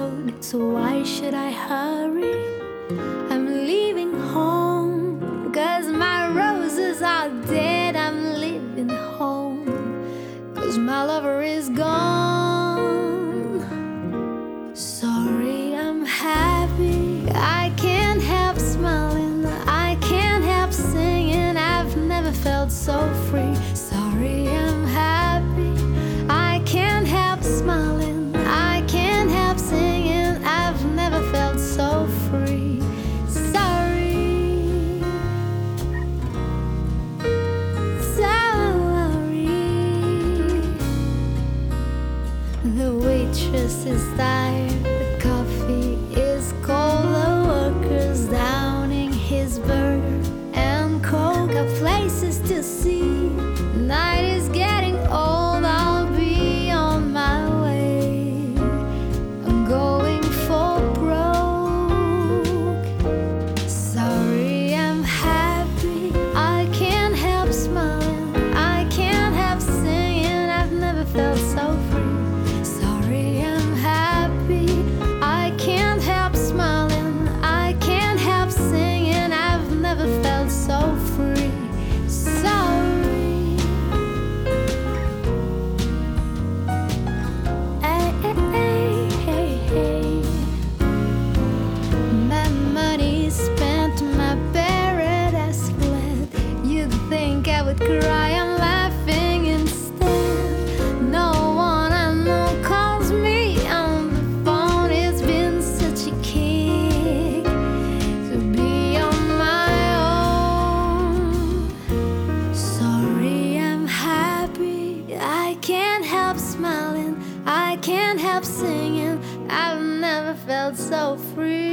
road, so why should I hurry? I'm leaving home, 'cause my roses are dead. I'm leaving home, 'cause my lover is gone. Sorry, I'm happy, I can't help smiling, I can't help singing. I've never felt so free. Sorry, I'm happy, I can't help smiling, I can't help singing. I've never felt so free. Sorry, sorry. The waitress is tired, the coffee is cold, the worker's downing his burger and coke. Got places to see, night is getting old. I'll be on my way, I'm going for broke. Sorry, I'm happy, I can't help smiling, I can't help singing. I've never felt so free. Sorry, I'm happy, I can't help smiling, I can't help singing. I've never felt so free. Sorry. Hey, hey, hey. My money spent, my paradise fled. You'd think I would cry, I'm laughing instead. No one I know calls me on the phone. It's been such a kick to be on my own. Sorry, I'm happy, I can't help smiling, I can't help singing. I've never felt so free.